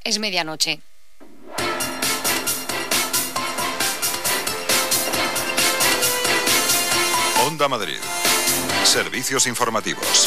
Es medianoche. Onda Madrid. Servicios informativos.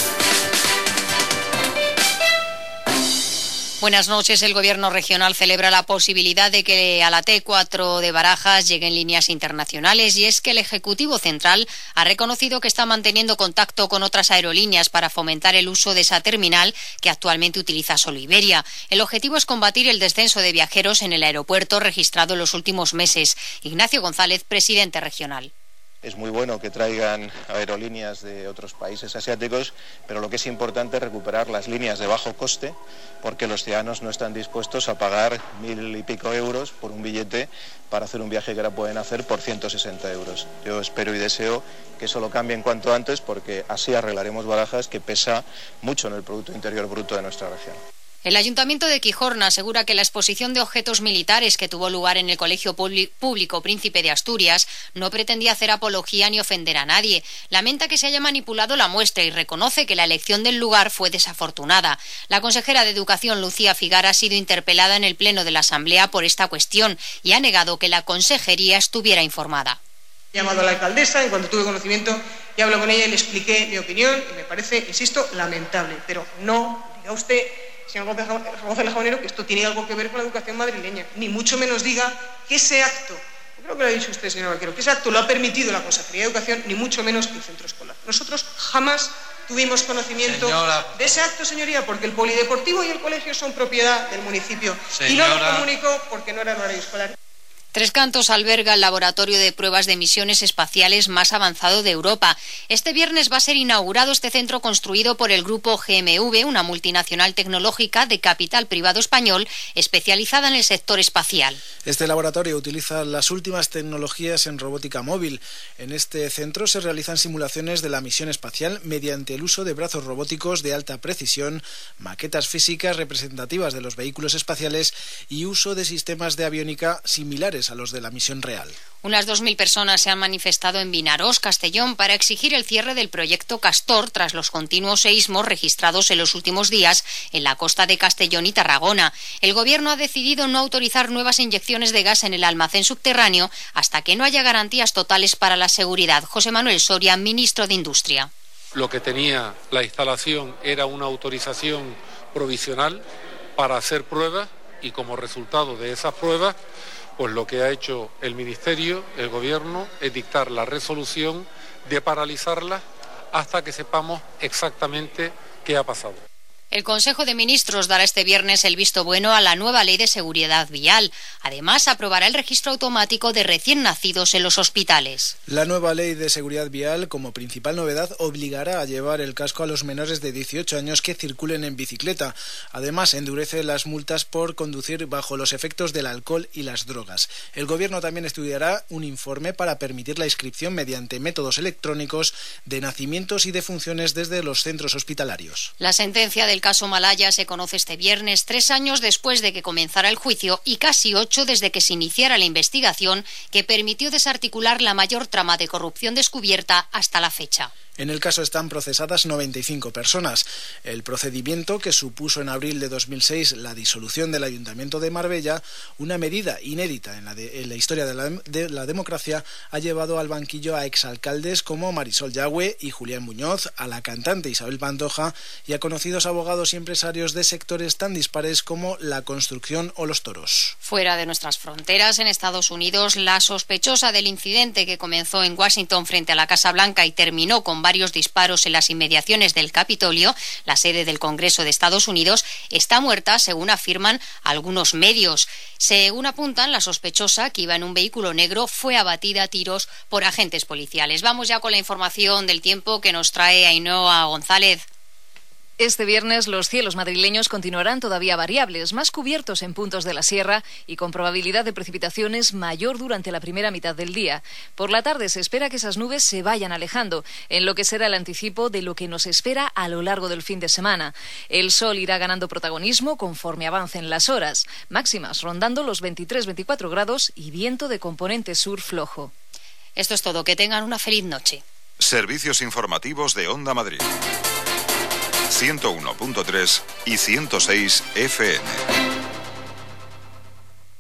Buenas noches. El Gobierno regional celebra la posibilidad de que a la T4 de Barajas lleguen líneas internacionales, y es que el Ejecutivo Central ha reconocido que está manteniendo contacto con otras aerolíneas para fomentar el uso de esa terminal que actualmente utiliza solo Iberia. El objetivo es combatir el descenso de viajeros en el aeropuerto registrado en los últimos meses. Ignacio González, presidente regional. Es muy bueno que traigan aerolíneas de otros países asiáticos, pero lo que es importante es recuperar las líneas de bajo coste, porque los ciudadanos no están dispuestos a pagar 1.000 y pico euros por un billete para hacer un viaje que ahora pueden hacer por 160 euros. Yo espero y deseo que eso lo cambien cuanto antes, porque así arreglaremos Barajas, que pesa mucho en el Producto Interior Bruto de nuestra región. El Ayuntamiento de Quijorna asegura que la exposición de objetos militares que tuvo lugar en el Colegio Público Príncipe de Asturias no pretendía hacer apología ni ofender a nadie. Lamenta que se haya manipulado la muestra y reconoce que la elección del lugar fue desafortunada. La consejera de Educación, Lucía Figara, ha sido interpelada en el Pleno de la Asamblea por esta cuestión y ha negado que la consejería estuviera informada. He llamado a la alcaldesa en cuanto tuve conocimiento y hablé con ella y le expliqué mi opinión y me parece, insisto, lamentable. Pero no diga usted, señor González Jabonero, que esto tiene algo que ver con la educación madrileña, ni mucho menos diga que ese acto, yo creo que lo ha dicho usted, señor Vaquero, que ese acto lo ha permitido la Consejería de Educación, ni mucho menos el centro escolar. Nosotros jamás tuvimos conocimiento de ese acto, señoría, porque el polideportivo y el colegio son propiedad del municipio. Y no lo comunicó porque no era el horario escolar. Tres Cantos alberga el laboratorio de pruebas de misiones espaciales más avanzado de Europa. Este viernes va a ser inaugurado este centro construido por el grupo GMV, una multinacional tecnológica de capital privado español especializada en el sector espacial. Este laboratorio utiliza las últimas tecnologías en robótica móvil. En este centro se realizan simulaciones de la misión espacial mediante el uso de brazos robóticos de alta precisión, maquetas físicas representativas de los vehículos espaciales y uso de sistemas de aviónica similares a los de la misión real. Unas 2.000 personas se han manifestado en Vinarós, Castellón, para exigir el cierre del proyecto Castor tras los continuos seísmos registrados en los últimos días en la costa de Castellón y Tarragona. El Gobierno ha decidido no autorizar nuevas inyecciones de gas en el almacén subterráneo hasta que no haya garantías totales para la seguridad. José Manuel Soria, ministro de Industria. Lo que tenía la instalación era una autorización provisional para hacer pruebas y como resultado de esas pruebas, pues lo que ha hecho el Ministerio, el Gobierno, es dictar la resolución de paralizarla hasta que sepamos exactamente qué ha pasado. El Consejo de Ministros dará este viernes el visto bueno a la nueva Ley de Seguridad Vial. Además, aprobará el registro automático de recién nacidos en los hospitales. La nueva Ley de Seguridad Vial, como principal novedad, obligará a llevar el casco a los menores de 18 años que circulen en bicicleta. Además, endurece las multas por conducir bajo los efectos del alcohol y las drogas. El Gobierno también estudiará un informe para permitir la inscripción mediante métodos electrónicos de nacimientos y defunciones desde los centros hospitalarios. La sentencia del caso Malaya se conoce este viernes, 3 años después de que comenzara el juicio y casi 8 desde que se iniciara la investigación que permitió desarticular la mayor trama de corrupción descubierta hasta la fecha. En el caso están procesadas 95 personas. El procedimiento, que supuso en abril de 2006 la disolución del Ayuntamiento de Marbella, una medida inédita en la historia de la democracia, ha llevado al banquillo a exalcaldes como Marisol Yagüe y Julián Muñoz, a la cantante Isabel Pantoja y a conocidos abogados y empresarios de sectores tan dispares como la construcción o los toros. Fuera de nuestras fronteras, en Estados Unidos, la sospechosa del incidente que comenzó en Washington frente a la Casa Blanca y terminó con varios disparos en las inmediaciones del Capitolio, la sede del Congreso de Estados Unidos, está muerta, según afirman algunos medios. Según apuntan, la sospechosa, que iba en un vehículo negro, fue abatida a tiros por agentes policiales. Vamos ya con la información del tiempo que nos trae Ainhoa González. Este viernes los cielos madrileños continuarán todavía variables, más cubiertos en puntos de la sierra y con probabilidad de precipitaciones mayor durante la primera mitad del día. Por la tarde se espera que esas nubes se vayan alejando, en lo que será el anticipo de lo que nos espera a lo largo del fin de semana. El sol irá ganando protagonismo conforme avancen las horas, máximas rondando los 23-24 grados y viento de componente sur flojo. Esto es todo, que tengan una feliz noche. Servicios informativos de Onda Madrid. 101.3 y 106 FM.